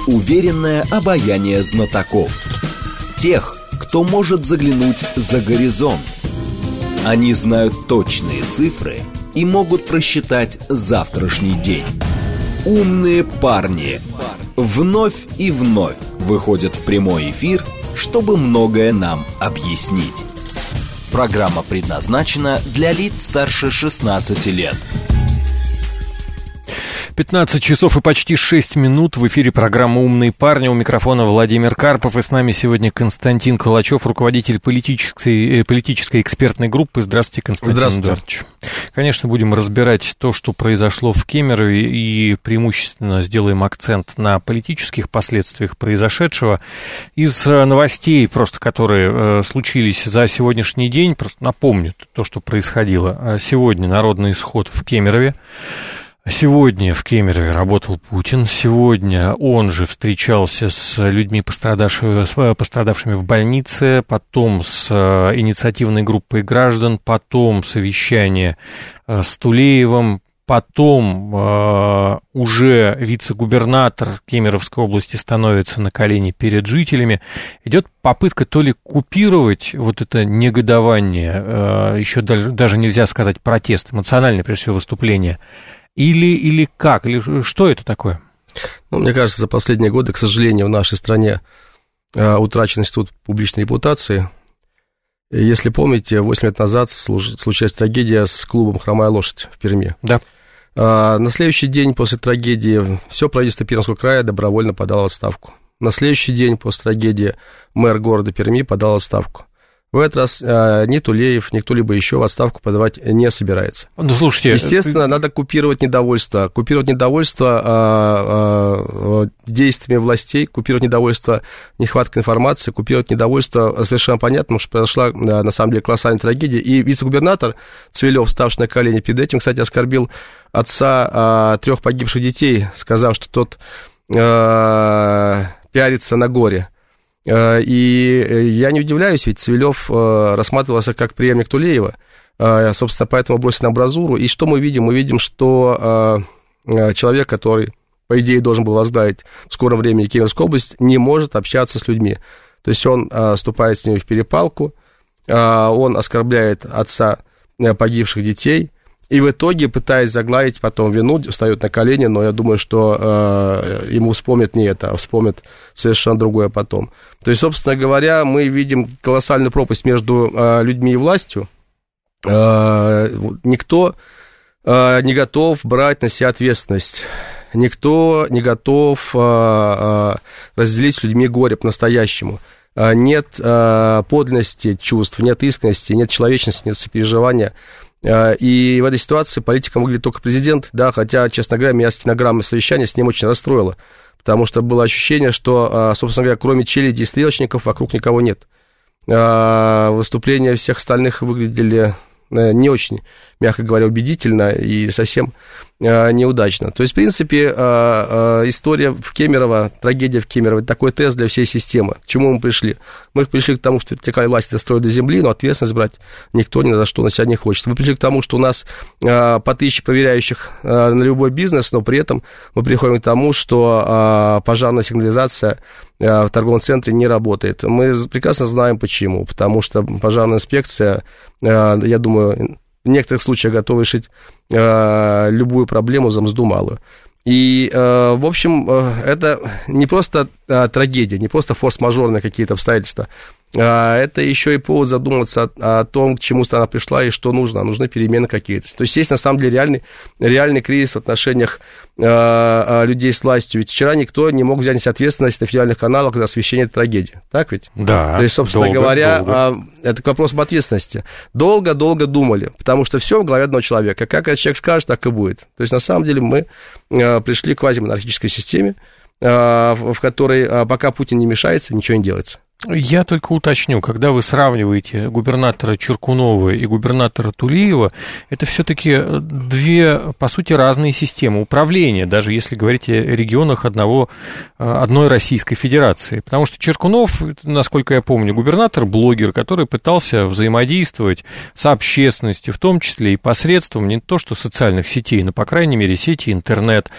Уверенное обаяние знатоков. Тех, кто может заглянуть за горизонт. Они знают точные цифры и могут просчитать завтрашний день. Умные парни вновь и вновь выходят в прямой эфир, чтобы многое нам объяснить. Программа предназначена для лиц старше 16 лет. 15 часов и почти 6 минут. В эфире программа «Умные парни». У микрофона Владимир Карпов. И с нами сегодня Константин Калачев, руководитель политической экспертной группы. Здравствуйте, Константин Эдуардович. Конечно, будем разбирать то, что произошло в Кемерове, и преимущественно сделаем акцент на политических последствиях произошедшего. Из новостей, просто которые случились за сегодняшний день, просто напомню то, что происходило. Сегодня народный исход в Кемерове. Сегодня в Кемерове работал Путин. Сегодня он же встречался с людьми, пострадавшими в больнице, потом с инициативной группой граждан, потом совещание с Тулеевым, потом уже вице-губернатор Кемеровской области становится на колени перед жителями. Идет попытка то ли купировать вот это негодование, еще даже нельзя сказать протест, эмоциональное, прежде всего, выступление, или как? Или что это такое? Ну, мне кажется, за последние годы, к сожалению, в нашей стране утрачен институт публичной репутации. Если помните, 8 лет назад случилась трагедия с клубом «Хромая лошадь» в Перми. Да. На следующий день после трагедии все правительство Пермского края добровольно подало в отставку. На следующий день после трагедии мэр города Перми подал в отставку. В этот раз ни Тулеев, ни кто-либо еще в отставку подавать не собирается. Ну, слушайте... Естественно, надо купировать недовольство. Купировать недовольство действиями властей, купировать недовольство нехваткой информации, купировать недовольство совершенно понятно, что произошла, на самом деле, колоссальная трагедия. И вице-губернатор Цвилев, ставший на колени перед этим, кстати, оскорбил отца 3 погибших детей, сказав, что тот пиарится на горе. И я не удивляюсь, ведь Цвилев рассматривался как преемник Тулеева, собственно, поэтому бросили на амбразуру. И что мы видим? Мы видим, что человек, который, по идее, должен был возглавить в скором времени Кемеровскую область, не может общаться с людьми. То есть он вступает с ними в перепалку, он оскорбляет отца погибших детей, и в итоге, пытаясь загладить потом вину, встает на колени, но я думаю, что ему вспомнят не это, а вспомнят совершенно другое потом. То есть, собственно говоря, мы видим колоссальную пропасть между людьми и властью. Никто не готов брать на себя ответственность. Никто не готов разделить с людьми горе по-настоящему. Нет подлинности чувств, нет искренности, нет человечности, нет сопереживания. И в этой ситуации политиком выглядит только президент, да, хотя, честно говоря, меня стенограмма совещания с ним очень расстроила, потому что было ощущение, что, собственно говоря, кроме челяди и стрелочников вокруг никого нет. Выступления всех остальных выглядели не очень, мягко говоря, убедительно и совсем неудачно. То есть, в принципе, история в Кемерово, трагедия в Кемерово, это такой тест для всей системы. К чему мы пришли? Мы пришли к тому, что вертикаль власти строят до земли, но ответственность брать никто ни за что на себя не хочет. Мы пришли к тому, что у нас по 1000 проверяющих на любой бизнес, но при этом мы приходим к тому, что пожарная сигнализация в торговом центре не работает. Мы прекрасно знаем почему. Потому что пожарная инспекция, я думаю, в некоторых случаях готова решить любую проблему за мзду малую. И, в общем, это не просто трагедия, не просто форс-мажорные какие-то обстоятельства, это еще и повод задуматься о том, к чему страна пришла и что нужно. А нужны перемены какие-то. То есть есть, на самом деле, реальный кризис в отношениях людей с властью. Ведь вчера никто не мог взять ответственность на федеральных каналах за освещение этой трагедии. Так ведь? Да. То есть, собственно говоря, это к вопросу об ответственности. Долго-долго думали, потому что все в голове одного человека. Как этот человек скажет, так и будет. То есть, на самом деле, мы пришли к квазимонархической системе, в которой, пока Путин не мешается, ничего не делается. Я только уточню, когда вы сравниваете губернатора Чуркунова и губернатора Тулеева, это все-таки две, по сути, разные системы управления, даже если говорить о регионах одной Российской Федерации. Потому что Чуркунов, насколько я помню, губернатор-блогер, который пытался взаимодействовать с общественностью, в том числе и посредством не то что социальных сетей, но, по крайней мере, сети интернет.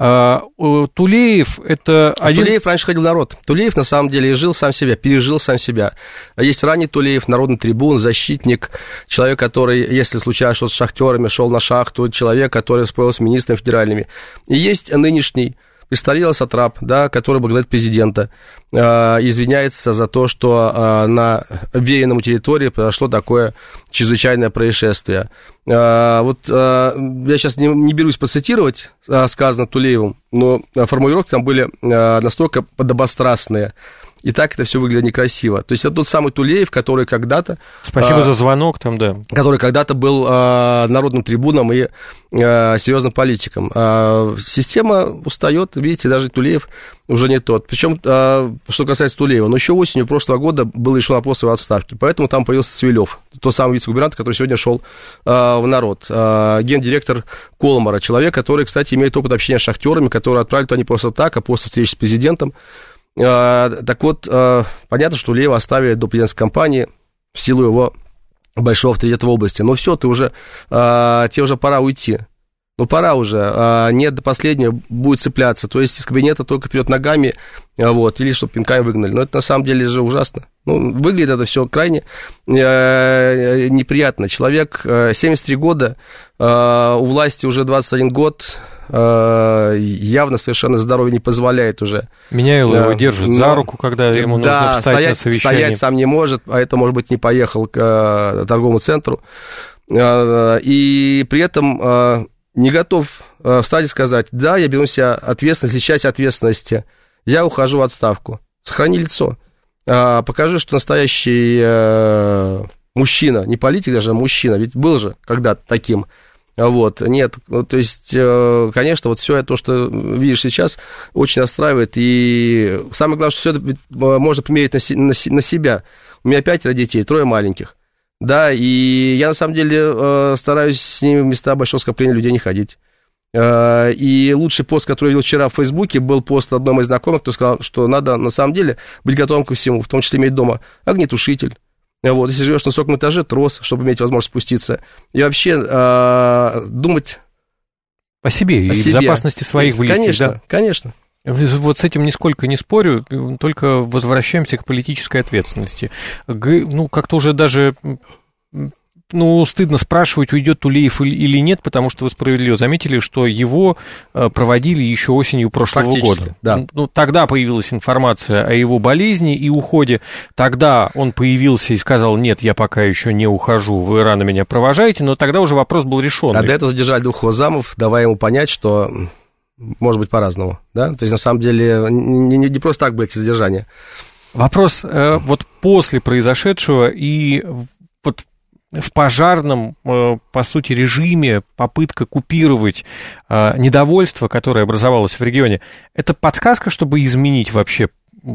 Тулеев — это один... Тулеев раньше ходил в народ. Тулеев, на самом деле, жил сам себя, пережил сам себя. Есть ранний Тулеев, народный трибун, защитник, человек, который, если случалось что-то с шахтерами, шел на шахту, человек, который спорил с министрами федеральными. И есть нынешний престарелый сатрап, да, который благодарит президента, извиняется за то, что на веренном территории произошло такое чрезвычайное происшествие. Я сейчас не берусь процитировать сказанное Тулеевым, но формулировки там были настолько подобострастные. И так это все выглядит некрасиво. То есть это тот самый Тулеев, который когда-то... Спасибо за звонок там, да. Который когда-то был народным трибуном и серьезным политиком. Система устает, видите, даже Тулеев уже не тот. Причем, что касается Тулеева, но еще осенью прошлого года был решен вопрос его отставки. Поэтому там появился Цивилев, тот самый вице-губернатор, который сегодня шел в народ. Гендиректор Колмара, человек, который, кстати, имеет опыт общения с шахтерами, которые отправили туда не просто так, а после встречи с президентом. Так вот, понятно, что Тулеева оставили до президентской кампании в силу его большого авторитета в области. Но все, тебе уже пора уйти. Ну, пора уже. Нет, до последнего будет цепляться. То есть из кабинета только вперед ногами, или чтобы пинками выгнали. Но это на самом деле же ужасно. Выглядит это все крайне неприятно. Человек 73 года, у власти уже 21 год, явно совершенно здоровье не позволяет уже. Меняйло его держит за руку, когда ему нужно встать на совещание. Стоять сам не может, а это, может быть, не поехал к торговому центру. И при этом не готов встать и сказать: да, я беру на себя ответственность, часть ответственности, я ухожу в отставку. Сохрани лицо. Покажи, что настоящий мужчина, не политик даже, а мужчина, ведь был же когда-то таким. Нет, то есть, конечно, все это, то, что видишь сейчас, очень расстраивает, и самое главное, что все это можно примерить на себя. У меня 5 детей, 3 маленьких, да, и я, на самом деле, стараюсь с ними в места большого скопления людей не ходить. И лучший пост, который я видел вчера в Фейсбуке, был пост одной моей знакомой, кто сказал, что надо, на самом деле, быть готовым ко всему, в том числе иметь дома огнетушитель. Если живешь на высоком этаже, трос, чтобы иметь возможность спуститься. И вообще думать о себе и безопасности своих близких. Конечно, да? Конечно. Вот с этим нисколько не спорю, только возвращаемся к политической ответственности. Как-то уже даже... стыдно спрашивать, уйдет Тулеев или нет, потому что вы справедливо заметили, что его проводили еще осенью прошлого года. Да. Тогда появилась информация о его болезни и уходе. Тогда он появился и сказал: нет, я пока еще не ухожу, вы рано меня провожаете, но тогда уже вопрос был решен. А до этого задержали 2 замов, давая ему понять, что может быть по-разному. Да? То есть, на самом деле, не просто так были эти задержания. Вопрос после произошедшего и в пожарном, по сути, режиме попытка купировать недовольство, которое образовалось в регионе, это подсказка, чтобы изменить вообще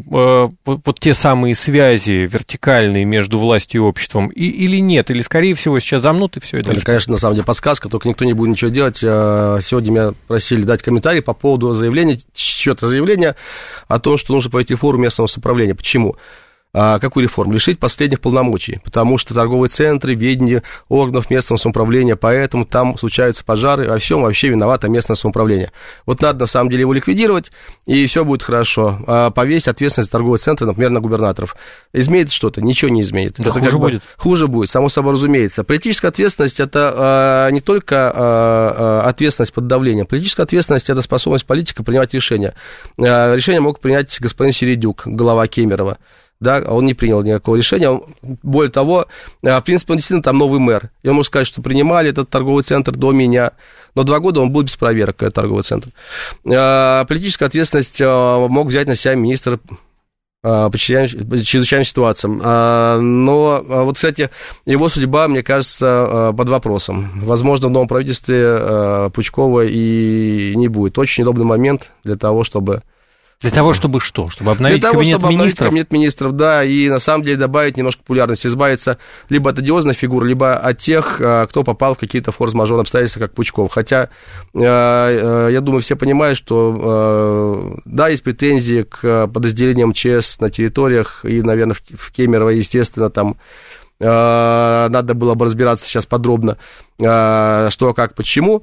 те самые связи вертикальные между властью и обществом, или нет? Или, скорее всего, сейчас замнут и все это? Это, конечно, на самом деле подсказка, только никто не будет ничего делать. Сегодня меня просили дать комментарий по поводу чьего-то заявления о том, что нужно пройти реформу местного самоуправления. Почему? Какую реформу? Лишить последних полномочий, потому что торговые центры, ведение органов местного самоуправления, поэтому там случаются пожары, во всем вообще виновато местное самоуправление. Надо, на самом деле, его ликвидировать, и все будет хорошо. Повесить ответственность за торговые центры, например, на губернаторов. Изменит что-то? Ничего не изменит. Да, хуже будет. Хуже будет, само собой разумеется. Политическая ответственность – это не только ответственность под давлением. Политическая ответственность – это способность политика принимать решения. Решение мог принять господин Середюк, глава Кемерово. Да, он не принял никакого решения. Более того, в принципе, он действительно там новый мэр. И он может сказать, что принимали этот торговый центр до меня. Но 2 года он был без проверок, этот торговый центр. Политическая ответственность мог взять на себя министр по чрезвычайным ситуациям. Но, кстати, его судьба, мне кажется, под вопросом. Возможно, в новом правительстве Пучкова и не будет. Очень удобный момент для того, чтобы Для того, чтобы что? Чтобы обновить кабинет министров? Кабинет министров, да, и на самом деле добавить немножко популярности, избавиться либо от одиозных фигур, либо от тех, кто попал в какие-то форс-мажорные обстоятельства, как Пучков. Хотя, я думаю, все понимают, что, да, есть претензии к подразделениям МЧС на территориях, и, наверное, в Кемерово, естественно, там надо было бы разбираться сейчас подробно, что, как, почему,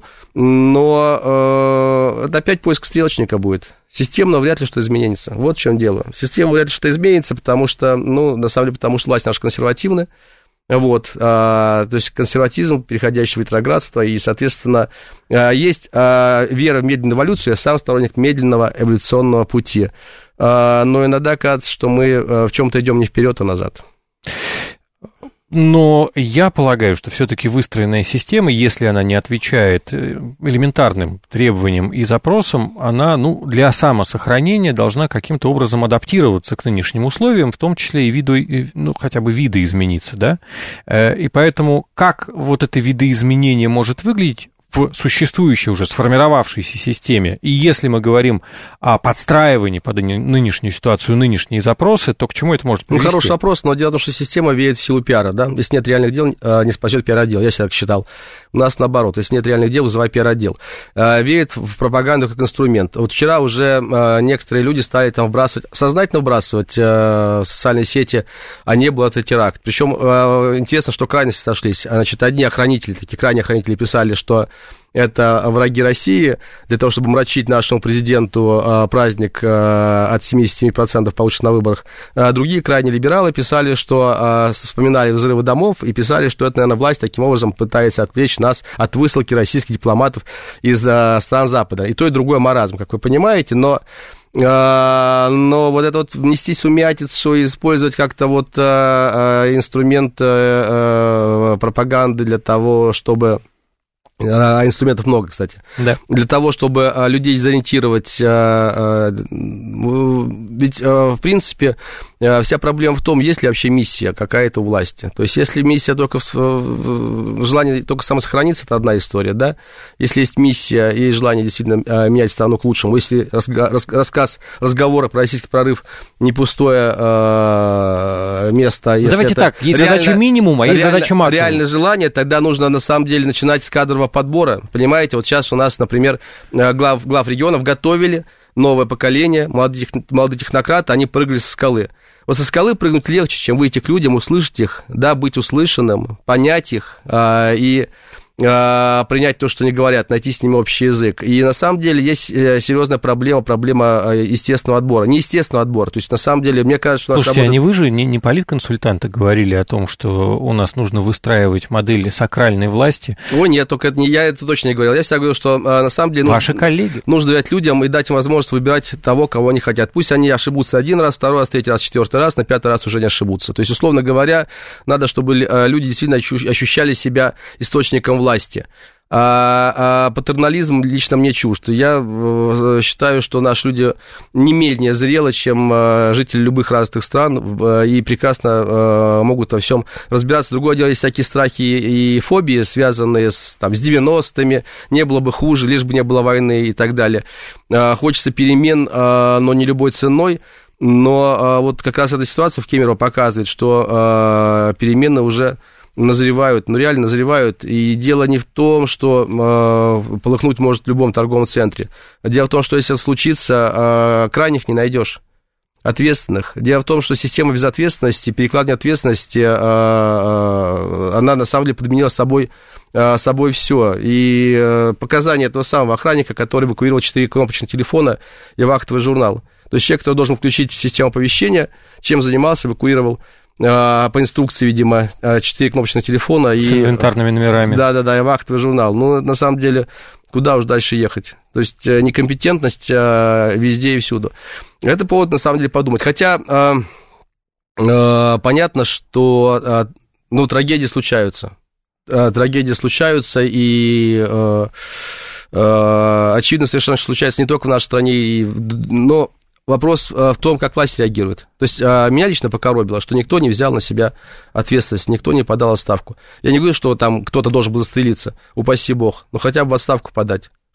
но это опять поиск стрелочника будет. Системно вряд ли что изменится. Вот в чем дело. Система вряд ли что изменится, потому что, на самом деле, потому что власть наша консервативная. Вот, то есть консерватизм, переходящий в ретроградство, и, соответственно, есть вера в медленную эволюцию, я сам сторонник медленного эволюционного пути. Но иногда кажется, что мы в чем-то идем не вперед, а назад. Но я полагаю, что все-таки выстроенная система, если она не отвечает элементарным требованиям и запросам, она, для самосохранения должна каким-то образом адаптироваться к нынешним условиям, в том числе и хотя бы видоизмениться, да? И поэтому как вот это видоизменение может выглядеть в существующей уже сформировавшейся системе, и если мы говорим о подстраивании под нынешнюю ситуацию, нынешние запросы, то к чему это может привести? Хороший вопрос, но дело в том, что система веет в силу пиара, да? Если нет реальных дел, не спасет пиар-отдел, я всегда так считал. У нас наоборот, если нет реальных дел, вызывай пиар-отдел. Веет в пропаганду как инструмент. Вот вчера уже некоторые люди стали там сознательно вбрасывать в социальные сети, а не был это теракт. Причем интересно, что крайности сошлись. Значит, одни охранители, такие крайние охранители писали, что это враги России, для того, чтобы мрачить нашему президенту праздник от 77% получит на выборах. Другие крайние либералы писали, что вспоминали взрывы домов и писали, что это, наверное, власть таким образом пытается отвлечь нас от высылки российских дипломатов из стран Запада. И то, и другое маразм, как вы понимаете, но вот это вот внести сумятицу и использовать как-то вот инструмент пропаганды для того, чтобы... Инструментов много, кстати. Да. Для того, чтобы людей дезориентировать. Ведь, в принципе, вся проблема в том, есть ли вообще миссия какая-то у власти. То есть, если миссия только в желании только самосохраниться, это одна история, да? Если есть миссия и желание действительно менять страну к лучшему, если разговоры про российский прорыв не пустое место... Давайте так, есть задача минимума, а есть задача максимума. Реальное желание, тогда нужно, на самом деле, начинать с кадрового подбора. Понимаете, вот сейчас у нас, например, глав регионов готовили новое поколение, молодые технократы, они прыгали со скалы. Вот со скалы прыгнуть легче, чем выйти к людям, услышать их, да, быть услышанным, понять их и принять то, что они говорят, найти с ними общий язык. И на самом деле есть серьезная проблема естественного отбора, неестественного отбора. То есть, на самом деле, мне кажется, что... Слушайте, а не вы же, не политконсультанты говорили о том, что у нас нужно выстраивать модели сакральной власти? О, нет, только это не я, это точно не говорил. Я всегда говорил, что на самом деле... Ваши коллеги? Нужно доверять людям и дать им возможность выбирать того, кого они хотят. Пусть они ошибутся один раз, второй раз, третий раз, четвертый раз, на пятый раз уже не ошибутся. То есть, условно говоря, надо, чтобы люди действительно ощущали себя источником власти. А патернализм лично мне чужд. Я считаю, что наши люди не менее зрелы, чем жители любых развитых стран, и прекрасно могут во всем разбираться. Другое дело, есть всякие страхи и фобии, связанные с 90-ми, не было бы хуже, лишь бы не было войны и так далее. Хочется перемен, но не любой ценой. Но вот как раз эта ситуация в Кемерово показывает, что перемены уже назревают, реально назревают, и дело не в том, что полыхнуть может в любом торговом центре. Дело в том, что если это случится, крайних не найдешь, ответственных. Дело в том, что система безответственности, перекладывания ответственности, она на самом деле подменила собой все. И показания этого самого охранника, который эвакуировал 4 кнопочных телефона и вахтовый журнал. То есть человек, который должен включить систему оповещения, чем занимался, эвакуировал по инструкции, видимо, 4 кнопочных телефона. С инвентарными номерами. Да, и вахтовый журнал. Ну, на самом деле, куда уж дальше ехать? То есть некомпетентность везде и всюду. Это повод, на самом деле, подумать. Хотя понятно, что трагедии случаются. И очевидно совершенно, что случается не только в нашей стране, но... Вопрос в том, как власть реагирует. То есть меня лично покоробило, что никто не взял на себя ответственность, никто не подал отставку. Я не говорю, что там кто-то должен был застрелиться, упаси бог, но хотя бы в отставку подать.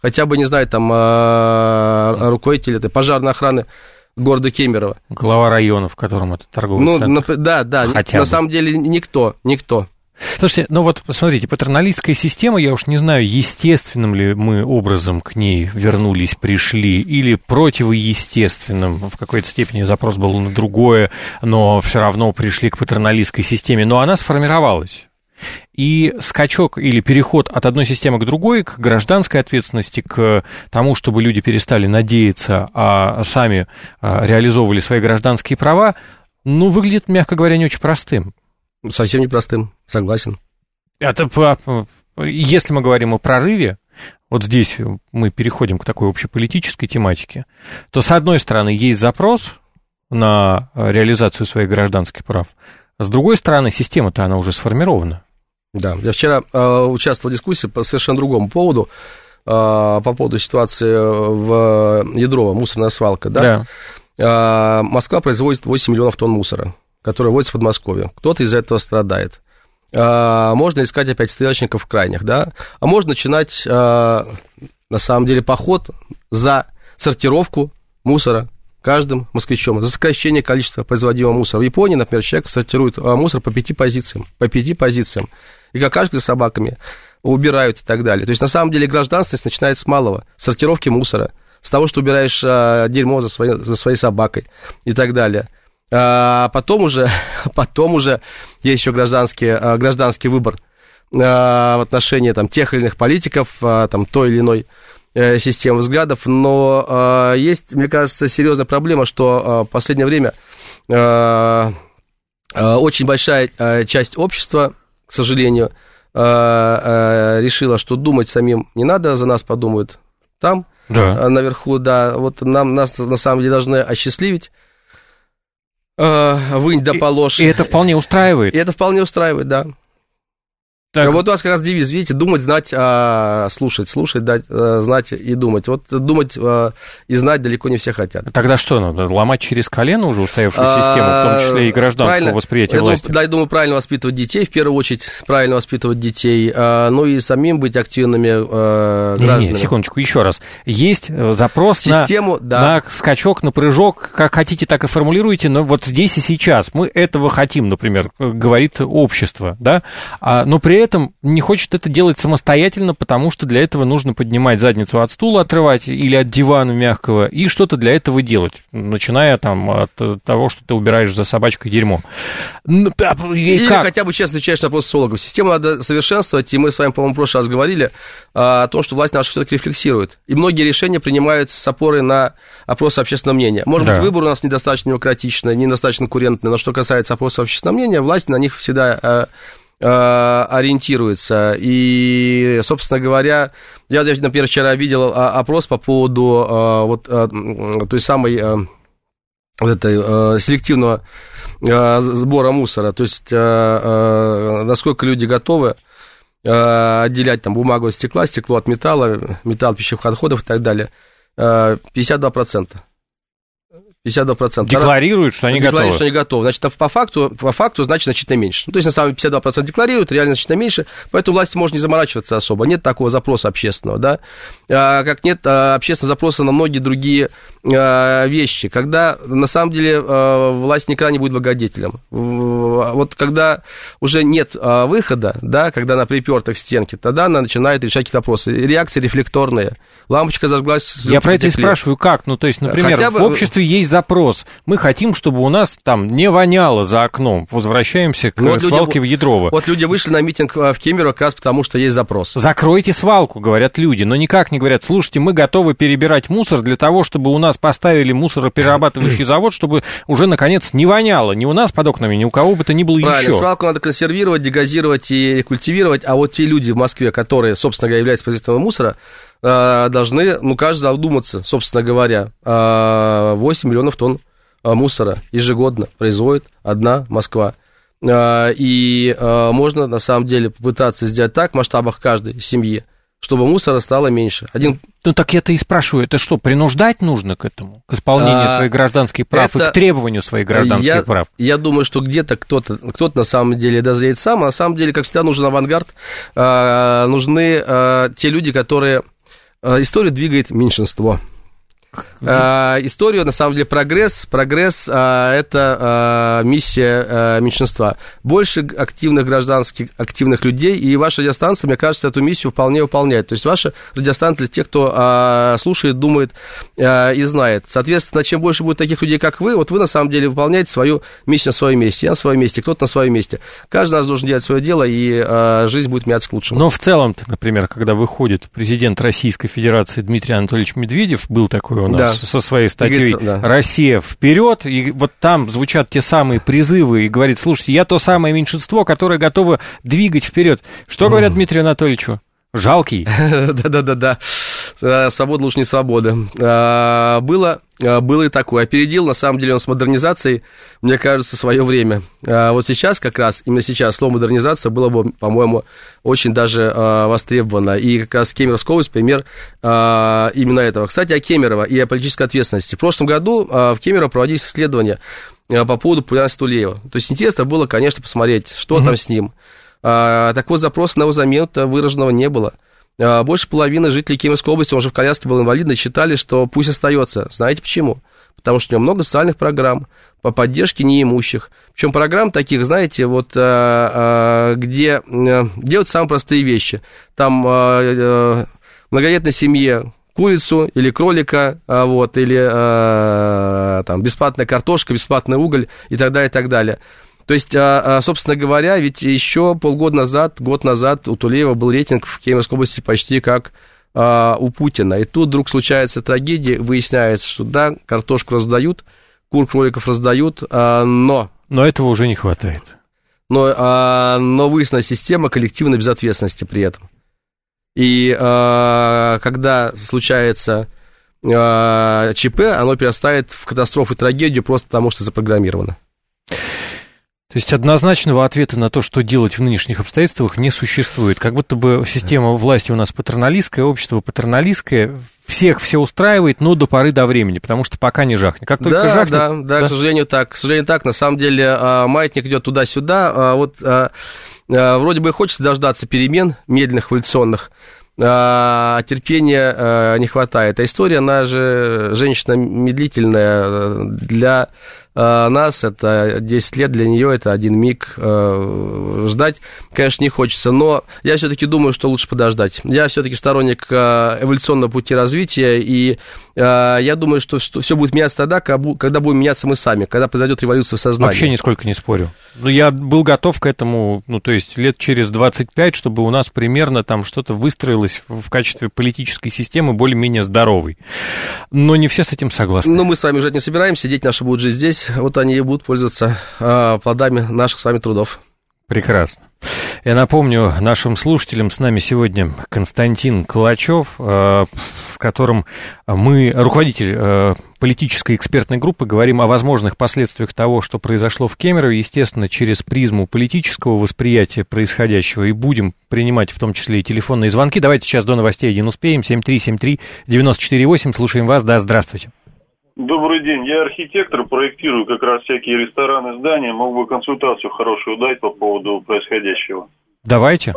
хотя бы, не знаю, там, руководитель этой пожарной охраны города Кемерово. Глава района, в котором это торговый центр. Да, на самом деле никто. Слушайте, ну вот посмотрите, патерналистская система, я уж не знаю, естественным ли мы образом к ней вернулись, пришли, или противоестественным, в какой-то степени запрос был на другое, но все равно пришли к патерналистской системе, но она сформировалась. И скачок или переход от одной системы к другой, к гражданской ответственности, к тому, чтобы люди перестали надеяться, а сами реализовывали свои гражданские права, ну, выглядит, мягко говоря, не очень простым. Совсем непростым, согласен. Это, если мы говорим о прорыве, вот здесь мы переходим к такой общеполитической тематике, то, с одной стороны, есть запрос на реализацию своих гражданских прав, а с другой стороны, система-то, она уже сформирована. Да, я вчера участвовал в дискуссии по совершенно другому поводу, по поводу ситуации в Ядрово, мусорная свалка, да? Да. Москва производит 8 миллионов тонн мусора, который вводится в Подмосковье. Кто-то из-за этого страдает. Можно искать опять стрелочников крайних, да? А можно начинать, на самом деле, поход за сортировку мусора каждым москвичом, за сокращение количества производимого мусора. В Японии, например, человек сортирует мусор по 5 позициям. И какашки за собаками убирают и так далее. То есть, на самом деле, гражданственность начинается с малого. Сортировки мусора, с того, что убираешь дерьмо за своей собакой и так далее. А потом уже есть еще гражданский выбор в отношении там, тех или иных политиков, там, той или иной системы взглядов, но есть, мне кажется, серьезная проблема, что в последнее время очень большая часть общества, к сожалению, решила, что думать самим не надо, за нас подумают там, наверху, да, вот нас на самом деле должны осчастливить, вынь да положь. И это вполне устраивает. Да. Так. Вот у вас как раз девиз, видите, думать, знать, слушать, знать и думать. Вот думать и знать далеко не все хотят. Тогда что надо? Ломать через колено уже устоявшую систему, в том числе и гражданского восприятия власти? Я думаю, правильно воспитывать детей, в первую очередь, ну и самим быть активными гражданами. Не, секундочку, еще раз. Есть запрос систему, на скачок, на прыжок, как хотите, так и формулируйте, но вот здесь и сейчас мы этого хотим, например, говорит общество, да, но при этом не хочет это делать самостоятельно, потому что для этого нужно поднимать задницу от стула, отрывать или от дивана мягкого, и что-то для этого делать, начиная там от того, что ты убираешь за собачкой дерьмо. Или хотя бы честно отвечаешь на вопрос социологов. Систему надо совершенствовать, и мы с вами, по-моему, в прошлый раз говорили о том, что власть наша все-таки рефлексирует. И многие решения принимаются с опорой на опросы общественного мнения. Может быть, выбор у нас недостаточно демократичный, недостаточно конкурентный, но что касается опросов общественного мнения, власть на них всегда ориентируется. И, собственно говоря, я, например, вчера видел опрос по поводу той самой селективного сбора мусора. То есть, насколько люди готовы отделять там, бумагу от стекла, стекло от металла, металл от пищевых отходов и так далее. 52%. 52%. Декларируют, что они готовы. Значит, по факту, значит, значительно меньше. Ну, то есть, на самом деле, 52% декларируют, реально значительно меньше, поэтому власти может не заморачиваться особо. Нет такого запроса общественного, да. Как нет общественного запроса на многие другие вещи, когда, на самом деле, власть никогда не будет благодетелем. Вот когда уже нет выхода, да, когда она приперта к стенке, тогда она начинает решать какие-то вопросы. Реакции рефлекторные. Лампочка зажглась. Я про это и спрашиваю, как? Ну, то есть, например, в обществе есть запрос. Мы хотим, чтобы у нас там не воняло за окном. Возвращаемся к свалке в Ядрово. Вот люди вышли на митинг в Кемерово как раз потому, что есть запрос. Закройте свалку, говорят люди, но никак не говорят, слушайте, мы готовы перебирать мусор для того, чтобы у нас поставили мусороперерабатывающий завод, чтобы уже, наконец, не воняло ни у нас под окнами, ни у кого бы то ни было еще. Правильно, свалку надо консервировать, дегазировать и рекультивировать, а вот те люди в Москве, которые, собственно говоря, являются производителями мусора, должны, каждый задуматься, собственно говоря, 8 миллионов тонн мусора ежегодно производит одна Москва. И можно, на самом деле, попытаться сделать так в масштабах каждой семьи, чтобы мусора стало меньше. Ну, так я-то и спрашиваю, это что, принуждать нужно к этому? К исполнению своих гражданских прав и к требованию своих гражданских прав? Я думаю, что где-то кто-то на самом деле дозреет сам, а на самом деле, как всегда, нужен авангард, нужны те люди, которые Историю двигает меньшинство. Историю, на самом деле, прогресс это миссия меньшинства. Больше активных гражданских, активных людей, и ваша радиостанция, мне кажется, эту миссию вполне выполняет. То есть ваша радиостанция для тех, кто слушает, думает и знает. Соответственно, чем больше будет таких людей, как вы, вот вы, на самом деле, выполняете свою миссию на своем месте. Я на своем месте, кто-то на своем месте. Каждый из нас должен делать свое дело, и жизнь будет меняться к лучшему. Но в целом-то, например, когда выходит президент Российской Федерации Дмитрий Анатольевич Медведев, был такой у нас со своей статьей «Россия вперед», и вот там звучат те самые призывы, и говорит: слушайте, я то самое меньшинство, которое готово двигать вперед. Что говорят Дмитрию Анатольевичу? Жалкий. Да. Свобода лучше не свобода. Было и такое. Опередил, на самом деле, он с модернизацией, мне кажется, свое время. Вот сейчас, как раз, именно сейчас, слово модернизация было бы, по-моему, очень даже востребовано. И как раз Кемеровская область пример именно этого. Кстати, о Кемерово и о политической ответственности. В прошлом году в Кемерово проводились исследования по поводу популярности Тулеева. То есть интересно было, конечно, посмотреть, что там с ним. Так вот, запроса на его замену-то выраженного не было. Больше половины жителей Кемеровской области, он же в коляске был инвалидный, считали, что пусть остается. Знаете почему? Потому что у него много социальных программ по поддержке неимущих. Причем программ таких, знаете, вот где делают самые простые вещи. Там многодетной семье курицу или кролика, вот, или там бесплатная картошка, бесплатный уголь и так далее, и так далее. То есть, собственно говоря, ведь еще год назад у Тулеева был рейтинг в Кемеровской области почти как у Путина. И тут вдруг случается трагедия, выясняется, что да, картошку раздают, кур, кроликов раздают, но... Но этого уже не хватает. Но выяснена система коллективной безответственности при этом. И когда случается ЧП, оно перерастает в катастрофу и трагедию просто потому, что запрограммировано. То есть однозначного ответа на то, что делать в нынешних обстоятельствах, не существует. Как будто бы система власти у нас патерналистская, общество патерналистское, всех все устраивает, но до поры до времени, потому что пока не жахнет. Как только жахнет... Да, к сожалению, так. К сожалению, так. На самом деле маятник идет туда-сюда. Вроде бы хочется дождаться перемен медленных, эволюционных, терпения не хватает. А история, она же женщина медлительная. Для нас это 10 лет, для нее это один миг. Ждать, конечно, не хочется, но я все-таки думаю, что лучше подождать. Я все-таки сторонник эволюционного пути развития, и я думаю, что все будет меняться тогда, когда будем меняться мы сами, когда произойдет революция в сознании. Вообще нисколько не спорю. Но я был готов к этому, то есть лет через 25, чтобы у нас примерно там что-то выстроилось в качестве политической системы более-менее здоровой. Но не все с этим согласны. Но мы с вами жить не собираемся, дети наши будут жить здесь, вот они и будут пользоваться плодами наших с вами трудов. Прекрасно. Я напомню нашим слушателям, с нами сегодня Константин Калачев, с которым мы, руководитель политической экспертной группы, говорим о возможных последствиях того, что произошло в Кемерово, естественно, через призму политического восприятия происходящего, и будем принимать в том числе и телефонные звонки. Давайте сейчас до новостей один успеем. 7373948, слушаем вас. Да, здравствуйте. Добрый день, я архитектор, проектирую как раз всякие рестораны, здания, мог бы консультацию хорошую дать по поводу происходящего. Давайте.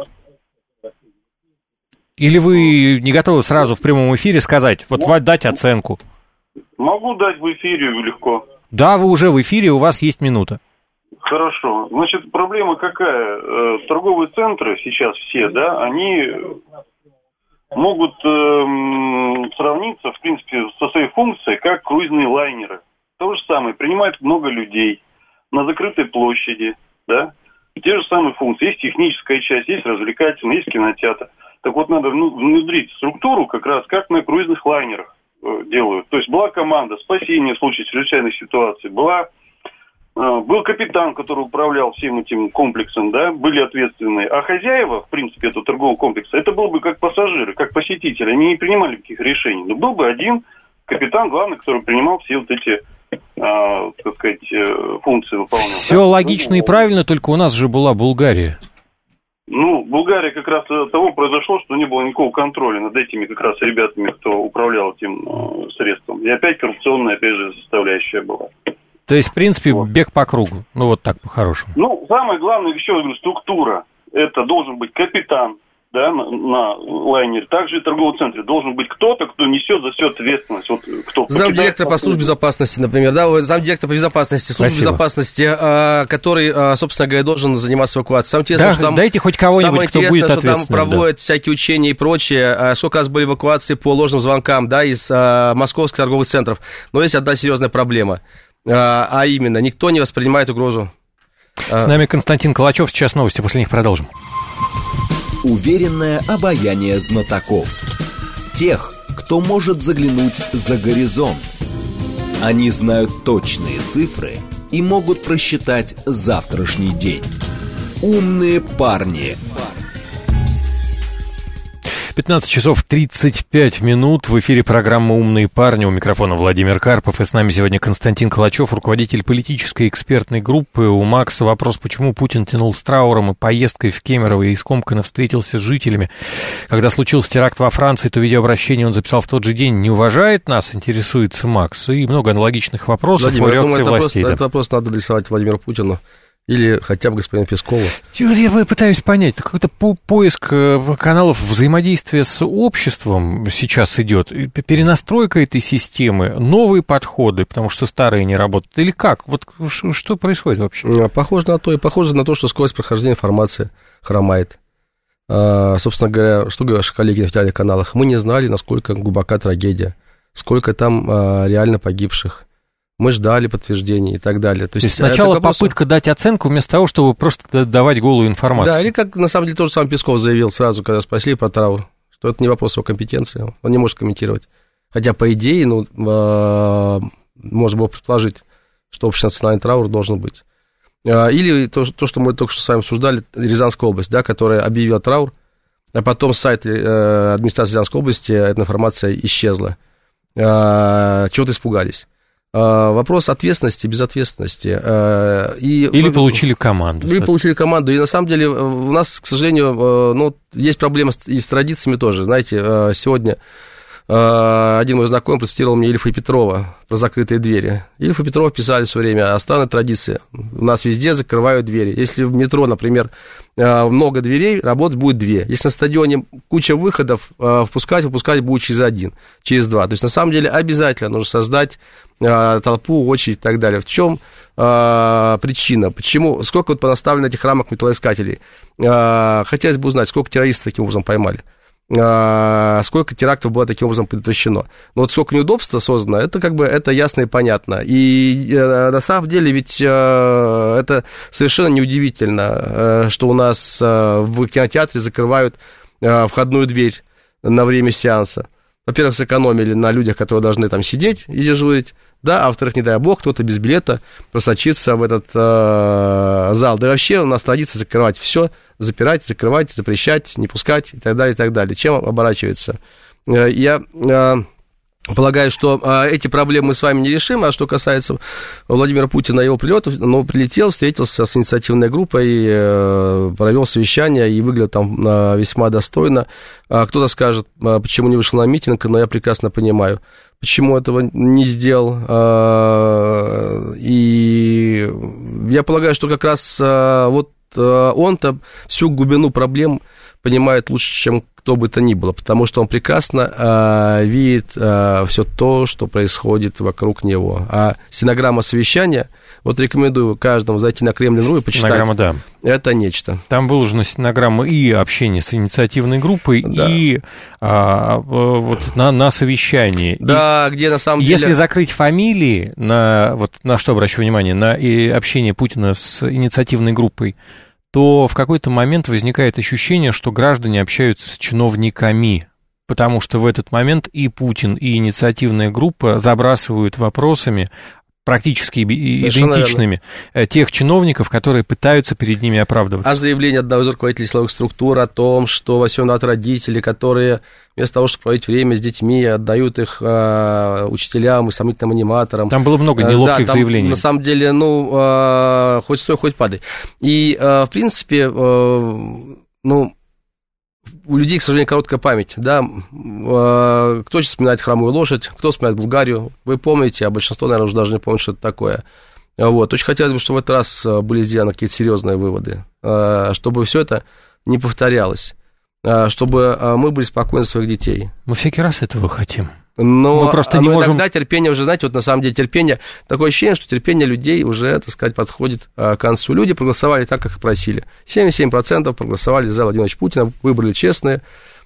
Или вы не готовы сразу в прямом эфире сказать, дать оценку? Могу дать в эфире легко. Да, вы уже в эфире, у вас есть минута. Хорошо, значит, проблема какая? Торговые центры сейчас все, да, они... могут сравниться, в принципе, со своей функцией, как круизные лайнеры. То же самое, принимают много людей на закрытой площади, да, те же самые функции. Есть техническая часть, есть развлекательная, есть кинотеатр. Так вот, надо внедрить структуру как раз, как на круизных лайнерах делают. То есть была команда спасения в случае чрезвычайных ситуаций, был капитан, который управлял всем этим комплексом, да, были ответственные. А хозяева, в принципе, этого торгового комплекса, это был бы как пассажиры, как посетители. Они не принимали никаких решений. Но был бы один капитан, главный, который принимал все вот эти, так сказать, функции выполнял. Все логично и правильно, только у нас же была Булгария. Булгария как раз от того произошло, что не было никакого контроля над этими как раз ребятами, кто управлял этим средством. И опять коррупционная, опять же, составляющая была. То есть, в принципе, бег по кругу. Так по-хорошему. Самое главное, еще раз говорю, структура. Это должен быть капитан, да, на лайнере, также и в торговом центре должен быть кто-то, кто несет за все ответственность. Вот, кто замдиректор по службе безопасности, например, да, замдиректор по безопасности, службе безопасности, который, собственно говоря, должен заниматься эвакуацией. Самое интересное, что там, дайте хоть кого-нибудь, кто будет ответственным. Что там проводят всякие учения и прочее. Сколько раз были эвакуации по ложным звонкам, да, из московских торговых центров. Но есть одна серьезная проблема, а именно, никто не воспринимает угрозу. С нами Константин Калачев, сейчас новости, после них продолжим. Уверенное обаяние знатоков. Тех, кто может заглянуть за горизонт. Они знают точные цифры и могут просчитать завтрашний день. Умные парни. 15 часов 35 минут. В эфире программа «Умные парни». У микрофона Владимир Карпов. И с нами сегодня Константин Калачев, руководитель политической экспертной группы. У Макса вопрос, почему Путин тянул с трауром и поездкой в Кемерово и скомканно встретился с жителями. Когда случился теракт во Франции, то видеообращение он записал в тот же день. Не уважает нас, интересуется Макс. И много аналогичных вопросов о реакции властей. Этот вопрос надо адресовать Владимиру Путину. Или хотя бы господину Пескову. Я пытаюсь понять, какой-то поиск каналов взаимодействия с обществом сейчас идет, перенастройка этой системы, новые подходы, потому что старые не работают, или как? Вот что происходит вообще? Похоже на то, и похоже на то, что скорость прохождения информации хромает. Собственно говоря, что говорят коллеги на федеральных каналах, мы не знали, насколько глубока трагедия, сколько там реально погибших. Мы ждали подтверждений и так далее. То есть сначала попытка дать оценку вместо того, чтобы просто давать голую информацию. Да, или как на самом деле тоже сам Песков заявил сразу, когда спросили про траур, что это не вопрос его компетенции, он не может комментировать. Хотя, по идее, можно было предположить, что общенациональный траур должен быть. Или то, что мы только что с вами обсуждали, Рязанская область, да, которая объявила траур, а потом с сайта администрации Рязанской области эта информация исчезла. Чего-то испугались. Вопрос ответственности, безответственности. Или получили команду. Или получили команду. И на самом деле у нас, к сожалению, есть проблема и с традициями тоже. Знаете, сегодня один мой знакомый процитировал мне Ильфа и Петрова про закрытые двери. Ильф и Петров писали в свое время о странной традиции. У нас везде закрывают двери. Если в метро, например, много дверей, работать будет две. Если на стадионе куча выходов, выпускать будет через один, через два. То есть, на самом деле, обязательно нужно создать толпу, очередь и так далее. В чем причина? Почему? Сколько вот понаставлено этих рамок металлоискателей? Хотелось бы узнать, сколько террористов таким образом поймали. Сколько терактов было таким образом предотвращено. Но вот сколько неудобства создано, это как бы это ясно и понятно. И на самом деле ведь это совершенно неудивительно, что у нас в кинотеатре закрывают входную дверь на время сеанса. Во-первых, сэкономили на людях, которые должны там сидеть и дежурить, да, а во-вторых, не дай бог, кто-то без билета просочится в этот зал. Да и вообще у нас традиция закрывать все, запирать, закрывать, запрещать, не пускать и так далее, и так далее. Чем оборачивается? Я полагаю, что эти проблемы мы с вами не решим, а что касается Владимира Путина и его прилетов, он прилетел, встретился с инициативной группой, провел совещание и выглядел там весьма достойно. Кто-то скажет, почему не вышел на митинг, но я прекрасно понимаю, почему этого не сделал. И я полагаю, что как раз вот он-то всю глубину проблем понимает лучше, чем кто бы то ни было, потому что он прекрасно видит все то, что происходит вокруг него. А стенограмма совещания, вот рекомендую каждому зайти на Кремль.ру и почитать. Стенограмма, да. Это нечто. Там выложена стенограмма и общение с инициативной группой, да. И вот на совещании. Да, и где на самом деле... Если закрыть фамилии, на что обращу внимание, на общение Путина с инициативной группой, то в какой-то момент возникает ощущение, что граждане общаются с чиновниками, потому что в этот момент и Путин, и инициативная группа забрасывают вопросами, практически идентичными, тех чиновников, которые пытаются перед ними оправдываться. А заявление одного из руководителей силовых структур о том, что во всем виноваты родители, которые вместо того, чтобы проводить время с детьми, отдают их учителям и сомнительным аниматорам. Там было много неловких заявлений. На самом деле, хоть стой, хоть падай. И, в принципе, у людей, к сожалению, короткая память, да, кто сейчас вспоминает «Хромую лошадь», кто вспоминает Булгарию, вы помните, а большинство, наверное, уже даже не помнит, что это такое. Вот. Очень хотелось бы, чтобы в этот раз были сделаны какие-то серьезные выводы, чтобы все это не повторялось. чтобы мы были спокойны за своих детей. Мы всякий раз этого хотим. Но мы просто не можем... иногда терпение уже, знаете, вот на самом деле терпение, такое ощущение, что терпение людей уже, так сказать, подходит к концу. Люди проголосовали так, как и просили. 77% проголосовали за Владимира Владимировича Путина, выбрали честные.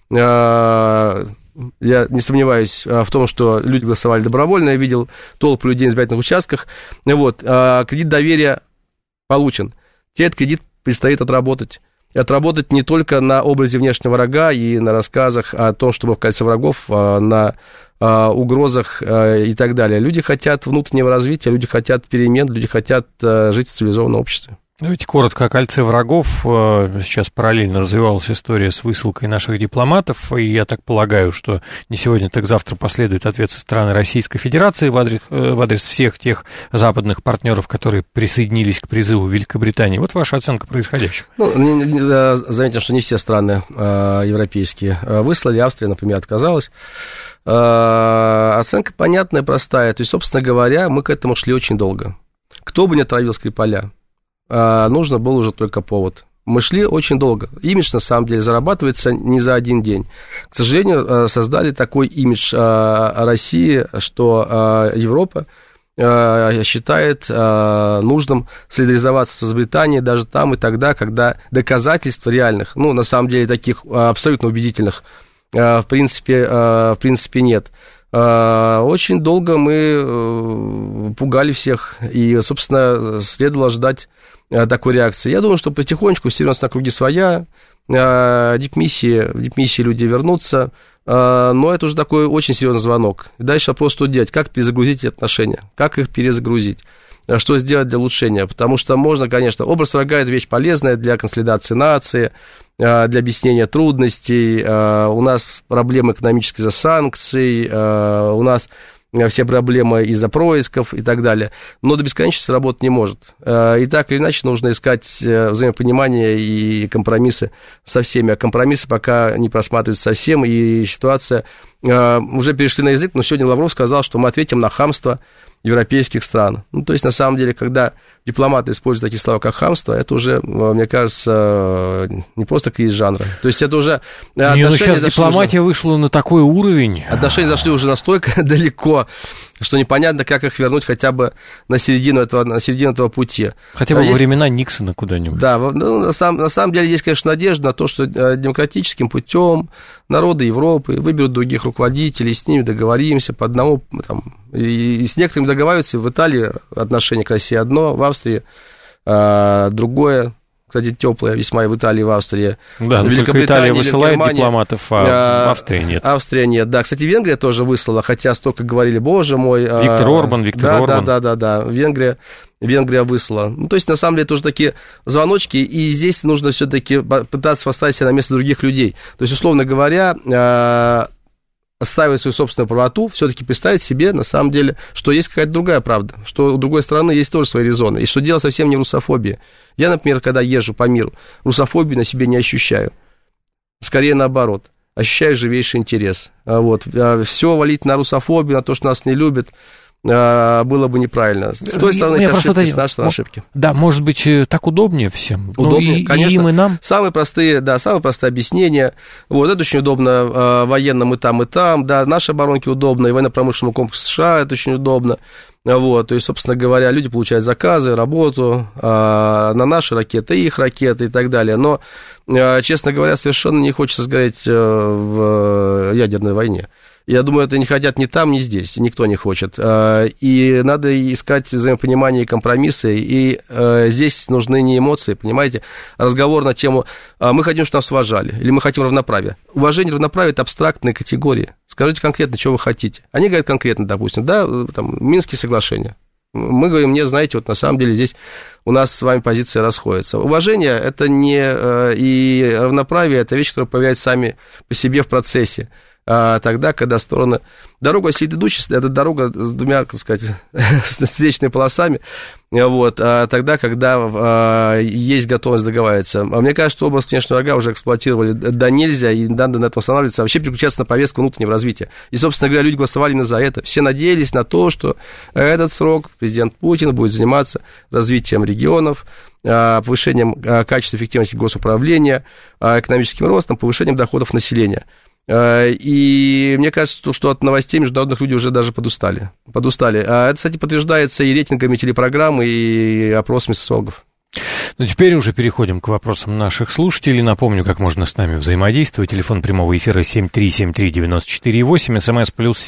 Я не сомневаюсь в том, что люди голосовали добровольно, я видел толпу людей на избирательных участках. Вот. Кредит доверия получен. Теперь этот кредит предстоит отработать. И отработать не только на образе внешнего врага и на рассказах о том, что мы в кольце врагов, на угрозах и так далее. Люди хотят внутреннего развития, люди хотят перемен, люди хотят жить в цивилизованном обществе. Давайте коротко о кольце врагов. Сейчас параллельно развивалась история с высылкой наших дипломатов, и я так полагаю, что не сегодня, так завтра последует ответ со стороны Российской Федерации в адрес всех тех западных партнеров, которые присоединились к призыву Великобритании. Вот ваша оценка происходящего. Заметьте, что не все страны европейские выслали, Австрия, например, отказалась. Оценка понятная, простая. То есть, собственно говоря, мы к этому шли очень долго. Кто бы ни отравил Скрипаля, нужно был уже только повод. Мы шли очень долго. Имидж, на самом деле, зарабатывается не за один день. К сожалению, создали такой имидж России, что Европа считает нужным солидаризоваться с Британией даже там и тогда, когда доказательств реальных, на самом деле, таких абсолютно убедительных, в принципе, нет. Очень долго мы пугали всех, и, собственно, следовало ждать такой реакции. Я думаю, что потихонечку все у нас на круги своя, в дипмиссии люди вернутся, но это уже такой очень серьезный звонок. Дальше вопрос, что делать, как перезагрузить эти отношения, как их перезагрузить, что сделать для улучшения, потому что можно, конечно, образ врага – это вещь полезная для консолидации нации, для объяснения трудностей, у нас проблемы экономические из-за санкций, у нас все проблемы из-за происков и так далее, но до бесконечности работать не может. И так или иначе нужно искать взаимопонимание и компромиссы со всеми, а компромиссы пока не просматриваются совсем, и ситуация, уже перешли на язык, но сегодня Лавров сказал, что мы ответим на хамство европейских стран. То есть, на самом деле, когда дипломаты используют такие слова, как хамство, это уже, мне кажется, не просто кризис жанра. То есть, это уже... сейчас дипломатия вышла на такой уровень. Отношения зашли уже настолько далеко, что непонятно, как их вернуть хотя бы на середину этого пути. Хотя бы во времена Никсона куда-нибудь. Да, на самом деле есть, конечно, надежда на то, что демократическим путем народы Европы выберут других руководителей, с ними договоримся по одному, и с некоторыми договариваются. В Италии отношение к России одно, в Австрии другое. Кстати, теплое весьма и в Италии, и в Австрии. Да, только Италия высылает дипломатов, а Австрия нет. Австрия нет, да. Кстати, Венгрия тоже выслала, хотя столько говорили, боже мой. Виктор Орбан. Да. Венгрия выслала. То есть, на самом деле, это уже такие звоночки, и здесь нужно все-таки пытаться поставить себя на место других людей. То есть, условно говоря, отстаивать свою собственную правоту, все-таки представить себе, на самом деле, что есть какая-то другая правда, что у другой стороны есть тоже свои резоны, и что дело совсем не в русофобии. Я, например, когда езжу по миру, русофобию на себе не ощущаю. Скорее наоборот. Ощущаю живейший интерес. Все валить на русофобию, на то, что нас не любят, было бы неправильно. С той стороны, есть ошибки, с нашей стороны ошибки. Да, может быть, так удобнее всем. Удобнее, конечно. И им, и нам. Самые простые объяснения. Это очень удобно военным и там, и там. Да, наши оборонки удобно, и военно-промышленному комплексу США это очень удобно. То есть, собственно говоря, люди получают заказы, работу на наши ракеты, их ракеты и так далее. Но, честно говоря, совершенно не хочется сгореть в ядерной войне. Я думаю, это не хотят ни там, ни здесь, никто не хочет. И надо искать взаимопонимание и компромиссы, и здесь нужны не эмоции, понимаете, разговор на тему «мы хотим, чтобы нас уважали», или «мы хотим равноправия». Уважение и равноправие – это абстрактные категории. Скажите конкретно, что вы хотите. Они говорят конкретно, допустим, Минские соглашения. Мы говорим, нет, знаете, на самом деле здесь у нас с вами позиции расходятся. Уважение – это не и равноправие – это вещи, которые появляются сами по себе в процессе. тогда, когда стороны... Дорога, если идущая, это дорога с двумя, так сказать, встречными полосами, вот, тогда, когда есть готовность договариваться. Мне кажется, что область внешнего врага уже эксплуатировали да нельзя, и надо на этом останавливаться, а вообще переключаться на повестку внутреннего развития. И, собственно говоря, люди голосовали именно за это. Все надеялись на то, что этот срок президент Путин будет заниматься развитием регионов, повышением качества и эффективности госуправления, экономическим ростом, повышением доходов населения. И мне кажется, что от новостей международных люди уже даже подустали. Это, кстати, подтверждается и рейтингами телепрограмм, и опросами социологов. Ну, теперь уже переходим к вопросам наших слушателей. Напомню, как можно с нами взаимодействовать. Телефон прямого эфира 7373948, смс плюс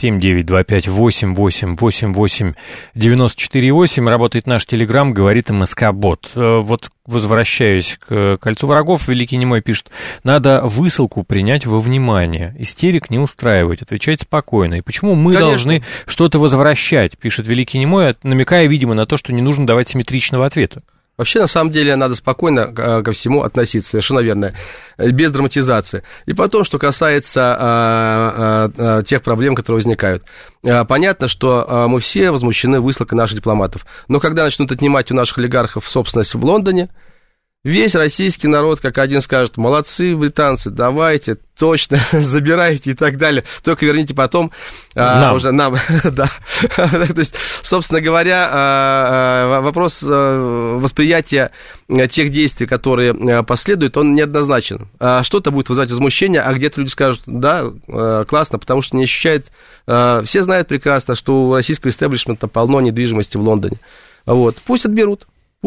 7925888894. Работает наш телеграм, говорит МСК-бот. Вот, возвращаясь к кольцу врагов, Великий Немой пишет: надо высылку принять во внимание, истерик не устраивать, отвечать спокойно. И почему мы должны что-то возвращать, пишет Великий Немой, намекая, видимо, на то, что не нужно давать симметричного ответа. Вообще, на самом деле, надо спокойно ко всему относиться, совершенно верно, без драматизации. И потом, что касается тех проблем, которые возникают. Понятно, что мы все возмущены высылкой наших дипломатов. Но когда начнут отнимать у наших олигархов собственность в Лондоне, весь российский народ, как один, скажет: молодцы, британцы, давайте, точно, забирайте и так далее. Только верните потом уже нам. Да. То есть, собственно говоря, вопрос восприятия тех действий, которые последуют, он неоднозначен. Что-то будет вызывать возмущение, а где-то люди скажут: да, классно, потому что не ощущает... Все знают прекрасно, что у российского истеблишмента полно недвижимости в Лондоне. Вот. Пусть отберут.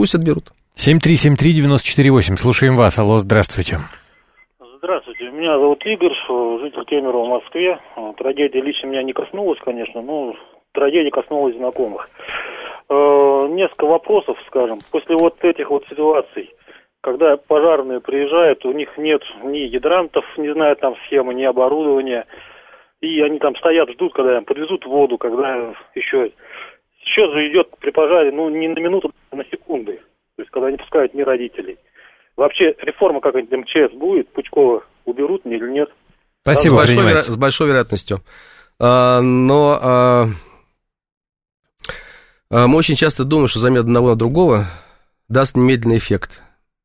7373948, слушаем вас. Алло, здравствуйте. Здравствуйте, меня зовут Игорь, житель Кемерово в Москве. Трагедия лично меня не коснулась, конечно, но трагедия коснулась знакомых. Несколько вопросов, скажем. После вот этих вот ситуаций, когда пожарные приезжают, у них нет ни гидрантов, не знаю там схемы, ни оборудования, и они там стоят, ждут, когда им подвезут воду, когда еще... Счет же идет при пожаре, не на минуту, а на секунды. То есть, когда не пускают ни родителей. Вообще, реформа как-нибудь МЧС будет? Пучкова уберут или нет? Спасибо, с большой вероятностью. Но мы очень часто думаем, что замена одного на другого даст немедленный эффект.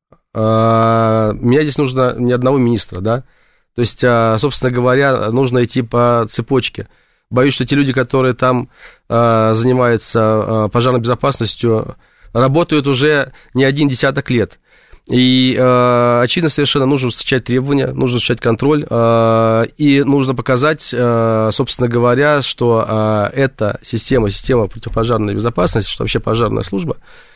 Мне здесь нужно не одного министра, да? То есть, собственно говоря, нужно идти по цепочке. Боюсь, что те люди, которые там занимаются пожарной безопасностью, работают уже не один десяток лет. И, очевидно, совершенно нужно ужесточать требования, нужно ужесточать контроль, и нужно показать, собственно говоря, что эта система противопожарной безопасности, что вообще пожарная служба,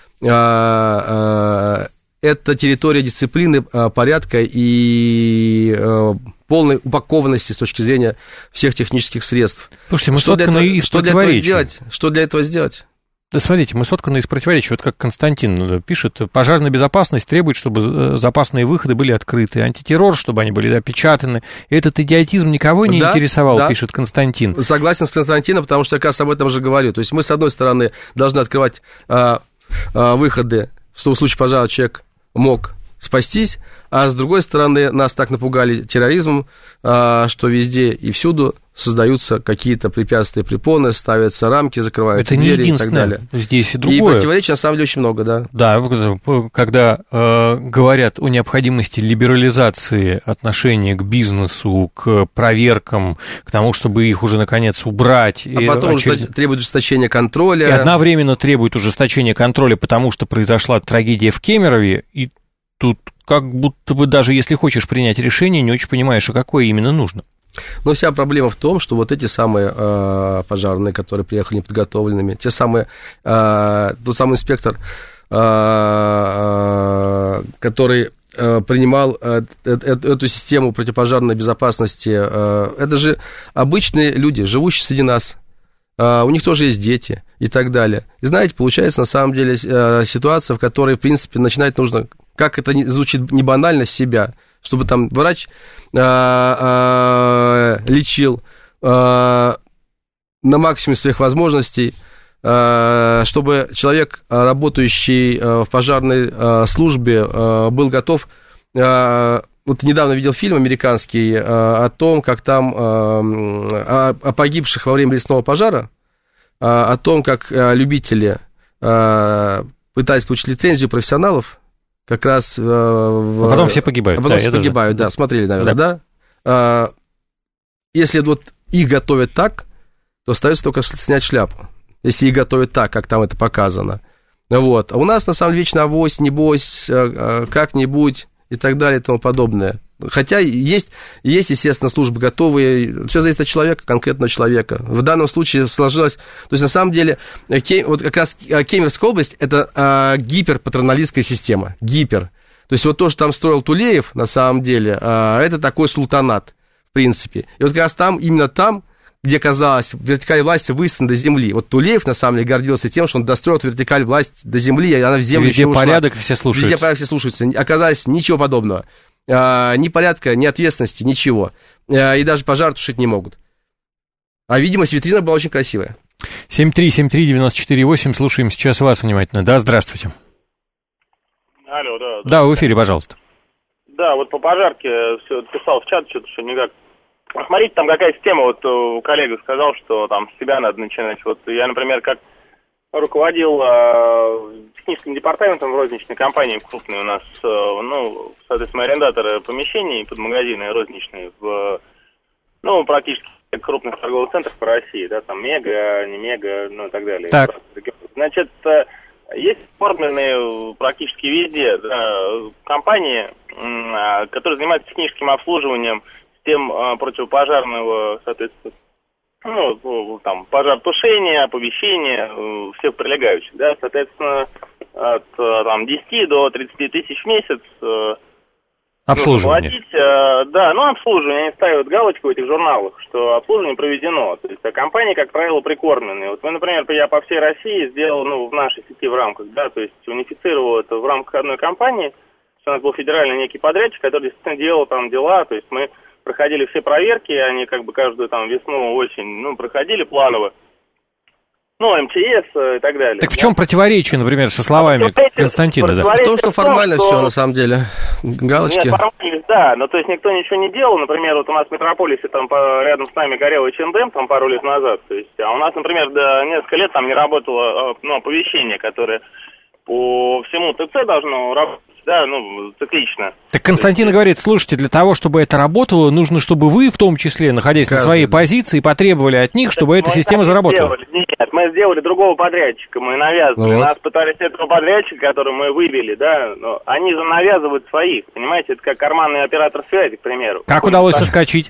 это территория дисциплины, порядка и полной упакованности с точки зрения всех технических средств. Слушайте, мы сотканы из противоречий. Что для этого сделать? Да смотрите, мы сотканы из противоречий. Вот как Константин пишет: пожарная безопасность требует, чтобы запасные выходы были открыты, антитеррор, чтобы они были опечатаны. Этот идиотизм никого не интересовал, пишет Константин. Согласен с Константином, потому что я как раз об этом уже говорю. То есть мы, с одной стороны, должны открывать выходы, в случае пожара человек мог спастись, а с другой стороны, нас так напугали терроризмом, что везде и всюду создаются какие-то препятствия, препоны, ставятся рамки, закрываются двери и так далее. Здесь и другое. И противоречий, на самом деле, очень много, да. Да, когда говорят о необходимости либерализации отношения к бизнесу, к проверкам, к тому, чтобы их уже, наконец, убрать. А потом требует ужесточения контроля. И одновременно требует ужесточения контроля, потому что произошла трагедия в Кемерове, и тут как будто бы даже если хочешь принять решение, не очень понимаешь, а какое именно нужно. Но вся проблема в том, что вот эти самые пожарные, которые приехали неподготовленными, те самые, тот самый инспектор, который принимал эту систему противопожарной безопасности, это же обычные люди, живущие среди нас. У них тоже есть дети и так далее. И знаете, получается на самом деле ситуация, в которой, в принципе, начинать нужно, как это звучит не банально, с себя, чтобы там врач лечил на максимуме своих возможностей, чтобы человек, работающий в пожарной службе, был готов вот недавно видел фильм американский о том, как там, о погибших во время лесного пожара, о том, как любители пытались получить лицензию профессионалов, как раз... А потом все погибают. А потом все погибают, да, смотрели, наверное, да? Если вот их готовят так, то остается только снять шляпу, если их готовят так, как там это показано. Вот. А у нас, на самом деле, вечно авось, небось, как-нибудь и так далее и тому подобное. Хотя есть, естественно, службы готовые, все зависит от человека, конкретного человека. В данном случае сложилось... То есть, на самом деле, вот как раз Кемеровская область – это гиперпатроналистская система, гипер. То есть, вот то, что там строил Тулеев, на самом деле, это такой султанат, в принципе. И вот как раз там, именно там, где, казалось, вертикаль власти выстроена до земли. Вот Тулеев, на самом деле, гордился тем, что он достроил вертикаль власти до земли, и она в землю везде еще ушла. порядок, все слушаются. Везде порядок, все слушаются. Оказалось, ничего подобного. Ни порядка, ни ответственности, ничего. И даже пожар тушить не могут. А видимость витрина была очень красивая. 7373948, слушаем сейчас вас внимательно. Да, здравствуйте. Алло, да. Да, в эфире, пожалуйста. Да, вот по пожарке все писал в чат, что-то еще никак. Смотрите, там какая система, вот коллега сказал, что там с себя надо начинать. Вот я, например, как руководил техническим департаментом в розничной компании крупной у нас, ну, соответственно, арендаторы помещений под магазины розничные в, ну, практически крупных торговых центрах по России, да, там мега, не мега, ну и так далее. Так. Значит, есть оформленные практически везде, да, компании, которые занимаются техническим обслуживанием систем противопожарного, соответственно, ну, там, пожаротушения, оповещения, всех прилегающих, да, соответственно, от там 10 до 30 тысяч в месяц обслуживание. Платить, да, ну, обслуживание, они ставят галочку в этих журналах, что обслуживание проведено, то есть компании, как правило, прикормленные. Вот мы, например, я по всей России сделал, ну, в нашей сети в рамках, да, то есть унифицировал это в рамках одной компании, у нас был федеральный некий подрядчик, который действительно делал там дела, то есть мы проходили все проверки, они как бы каждую там весну, осень, ну, проходили планово. Ну, МЧС и так далее. Так в чем противоречие, например, со словами Константина? Да? В том, что формально все, на самом деле, галочки. Нет, формально, да, но то есть никто ничего не делал. Например, вот у нас в Метрополисе там рядом с нами горел H&M там пару лет назад. То есть, а у нас, например, до несколько лет там не работало, ну, оповещение, которое по всему ТЦ должно работать. Да, ну, циклично. Так Константин говорит, слушайте, для того, чтобы это работало, нужно, чтобы вы, в том числе, находясь на своей позиции, потребовали от них, чтобы эта система заработала. Нет, мы сделали другого подрядчика, мы навязывали. Нас пытались этого подрядчика, который мы вывели, да, но они же навязывают своих, понимаете, это как карманный оператор связи, к примеру. Как удалось соскочить?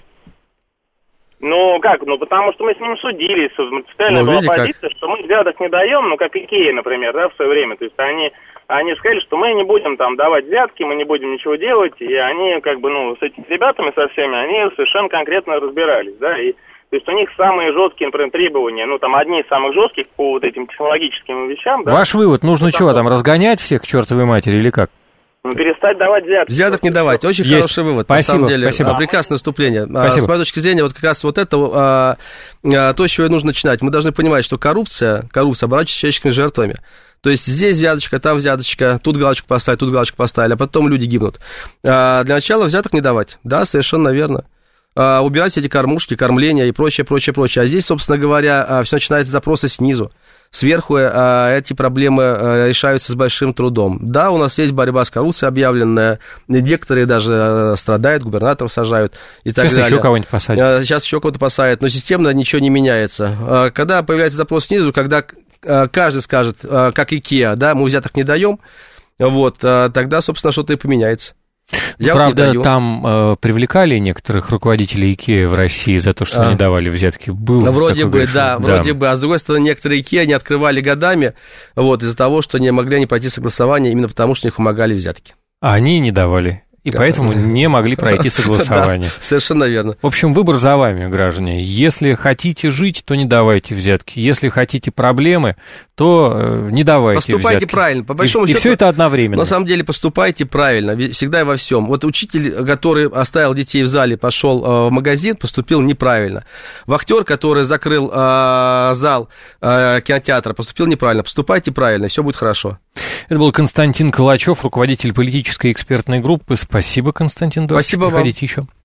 Ну, как? Ну, потому что мы с ним судились, принципиально была позиция, что мы взяток не даем, ну, как Икея, например, да, в свое время, то есть они сказали, что мы не будем там давать взятки, мы не будем ничего делать, и они как бы, ну, с этими ребятами, со всеми, они совершенно конкретно разбирались, да, и то есть у них самые жесткие, например, требования, ну, там, одни из самых жестких по вот этим технологическим вещам, да. Ваш вывод, нужно чего, там, разгонять всех к чертовой матери или как? Ну, перестать давать взятки. Взяток не давать. Очень хороший вывод. Спасибо, на самом деле. Спасибо. Прекрасное выступление. Спасибо. С моей точки зрения, вот как раз вот это то, с чего нужно начинать. Мы должны понимать, что коррупция оборачивается человеческими жертвами. То есть здесь взяточка, там взяточка, тут галочку поставили, тут галочку поставили, а потом люди гибнут. Для начала взяток не давать. Да, совершенно верно. Убирать эти кормушки, кормления и прочее. А здесь, собственно говоря, все начинается с запроса снизу. Сверху эти проблемы решаются с большим трудом. Да, у нас есть борьба с коррупцией объявленная, некоторые даже страдают, губернаторов сажают и так далее. Сейчас еще кого-нибудь посадят. Сейчас еще кого-то посадят, но системно ничего не меняется. Когда появляется запрос снизу, когда каждый скажет, как Икеа, да, мы взяток не даем, вот, тогда, собственно, что-то и поменяется. Правда, там привлекали некоторых руководителей Икеа в России за то, что они давали взятки. Был вроде бы, да, вроде бы. А с другой стороны, некоторые Икеа не открывали годами, вот, из-за того, что не могли они пройти согласование, именно потому, что у них вымогали взятки. А они не давали. И поэтому не могли пройти согласование. Да, совершенно верно. В общем, выбор за вами, граждане. Если хотите жить, то не давайте взятки. Если хотите проблемы, то не давайте Поступайте взятки. правильно, по большому счету. И все это одновременно. На самом деле поступайте правильно, всегда и во всем. Вот учитель, который оставил детей в зале, пошел в магазин, поступил неправильно. Вахтер, который закрыл зал кинотеатра, поступил неправильно. Поступайте правильно, все будет хорошо. Это был Константин Калачев, руководитель политической экспертной группы. Спасибо, Константин. Спасибо вам. Приходите еще.